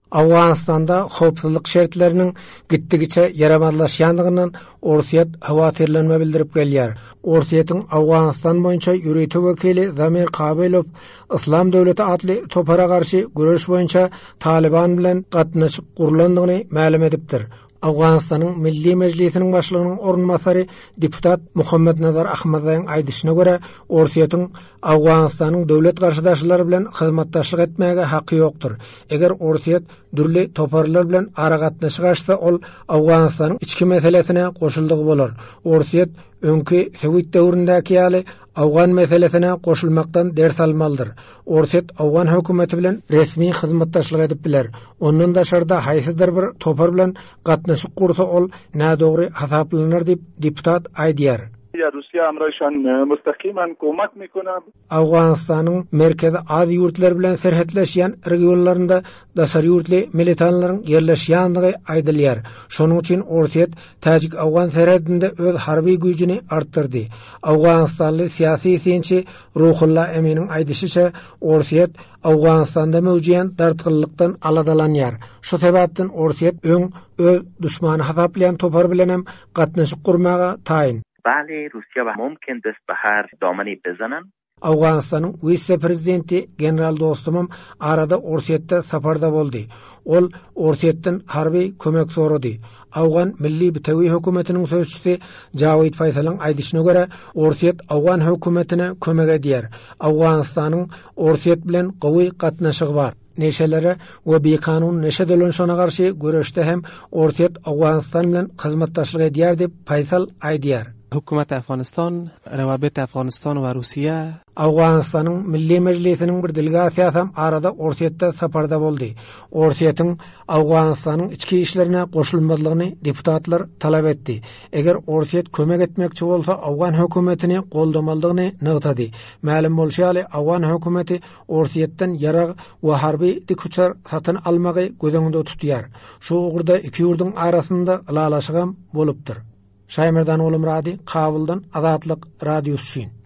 Awganistanda howpsuzlyk şertleriniň gitdigiçe yaramadlaşýandygyndan Orsiýet hawatirlenme bildirip gelýär. Orsiýetin Awganistan boýunça ýürütü wekili Zamir Kabelow Islam döwleti atly topara garşy güreş boýunça Taliban bilen gatnaşyp gurulandygyny ma'lum edipdir. Awganistanyň Milli Mejlisiniň başlygynyň orunmasary deputat Muhammed Nazar Ahmedowyň aýdyşyna görä, Orsiýetin Awganistanyň döwlet garşydaşlary bilen hyzmatdaşlyk etmäge haky ýokdur. Eger Orsiýet dürli toparlar bilen ara gatnaşyk açsa, ol Awganistanyň içki meselesine goşuldygy bolar. Orsiýet öňki Sowet döwründäki ýaly Awgan meselesine goşulmakdan ders almalydyr. Orsiýet Awgan hökümeti bilen resmi hyzmatdaşlyk edip biler. Ondan da şarda haýsydyr bir topar bilen gatnaşyk gursa, ol nädogry hasaplanır diýip deputat aýdýar. Rusya amraşan müstakimen komak mikona. Awganistanyň merkezi az ýurtlar bilen serhetleşýän regionlarynda daşary ýurtly militanlaryň ýerleşýänligi aýdylýar. Şonuň üçin Orsiýet Täjik-Awgan serhedinde öz harby güýjini artdyrdy. Awganistanly syýasy synçy Ruhullah Eminiň aýdyşyça, Orsiýet Awganistanda mewjudyan dartgynlykdan aladalanýar. Şu sebäpden Orsiýet öz düşmany hasaplayan topar bilen hem gatnaşyk gurmaga taýyn. بله روسیه و ممکن دست به هر دامنی بزنن. Awganistanyň vice-prezidenti general dostumum arada Orsiýetde saparda boldy. Ol Orsiýetden harby kömek sorady. Awgan Milli Bitewi hökümetiniň sözçüsi Jawid Faysalaň aýdyşyna görä, Orsiýet Awgan hökümetine kömek edýär. Awganistanyň Orsiýet bilen gowy gatnaşygy bar. Neşelere we bekanun neşe dolanşana garşy göreşde hem Orsiýet Awganistan bilen hyzmatdaşlyk edýär diýip Faysal aýdýar. Hükümet Afganistan, Rawabet Afganistan we Rusiýa Awganistanyň Milli Mejlisiniň bir delegasiýasy arada Orsiýetde saparda boldy. Orsiýetiň Awganistanyň içki işlerine goşulmalygyny deputatlar talap etdi. Eger Orsiýet kömek etmekçi bolsa, Awgan hökümetini goldamalygyny nygtady. Ma'lum bolşaly, Awgan hökümeti Orsiýetden ýarag we harby dikuçar satyn almagy gözeňde tutýar. Şu ugurda iki ýurduň arasynda ılalaşygam bolupdyr. Şaýmerdan Olum Radi, Kabuldan Azatlyk radiosu üçin.